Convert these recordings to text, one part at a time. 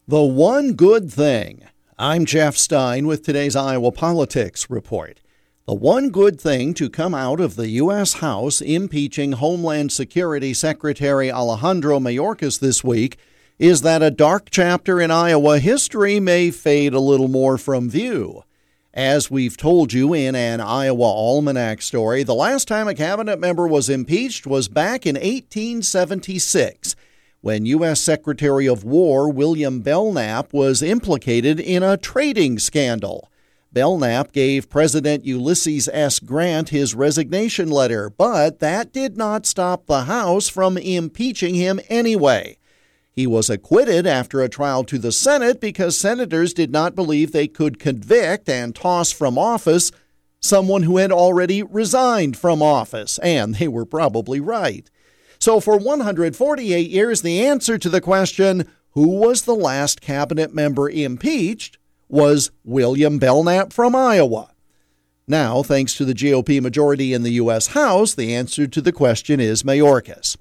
The one good thing. I'm Jeff Stein with today's Iowa Politics Report. The one good thing to come out of the U.S. House impeaching Homeland Security Secretary Alejandro Mayorkas this week is that a dark chapter in Iowa history may fade a little more from view. As we've told you in an Iowa Almanac story, the last time a cabinet member was impeached was back in 1876. When U.S. Secretary of War William Belknap was implicated in a trading scandal. Belknap gave President Ulysses S. Grant his resignation letter, but that did not stop the House from impeaching him anyway. He was acquitted after a trial to the Senate because senators did not believe they could convict and toss from office someone who had already resigned from office, and they were probably right. So for 148 years, the answer to the question, who was the last cabinet member impeached, was William Belknap from Iowa. Now, thanks to the GOP majority in the U.S. House, the answer to the question is Mayorkas.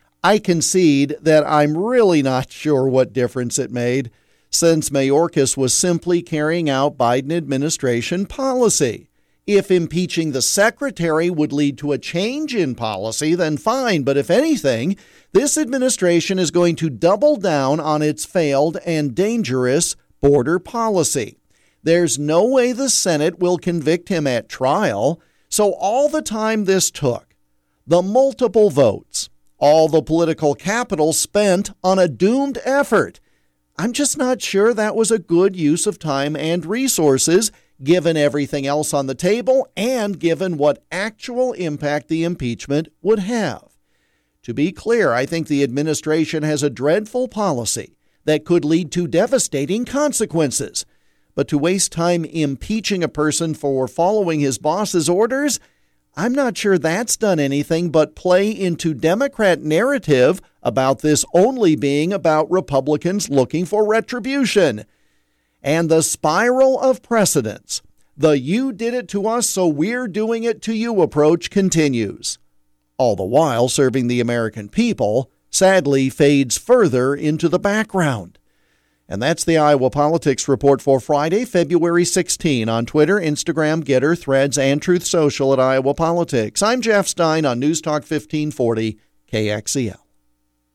I concede that I'm really not sure what difference it made, since Mayorkas was simply carrying out Biden administration policy. If impeaching the secretary would lead to a change in policy, then fine. But if anything, this administration is going to double down on its failed and dangerous border policy. There's no way the Senate will convict him at trial. So all the time this took, the multiple votes, all the political capital spent on a doomed effort, I'm just not sure that was a good use of time and resources, given everything else on the table and given what actual impact the impeachment would have. To be clear, I think the administration has a dreadful policy that could lead to devastating consequences. But to waste time impeaching a person for following his boss's orders, I'm not sure that's done anything but play into Democrat narrative about this only being about Republicans looking for retribution. And the spiral of precedents, the you did it to us, so we're doing it to you approach continues. All the while serving the American people, sadly, fades further into the background. And that's the Iowa Politics Report for Friday, February 16. On Twitter, Instagram, Getter, Threads, and Truth Social at Iowa Politics. I'm Jeff Stein on News Talk 1540 KXEL.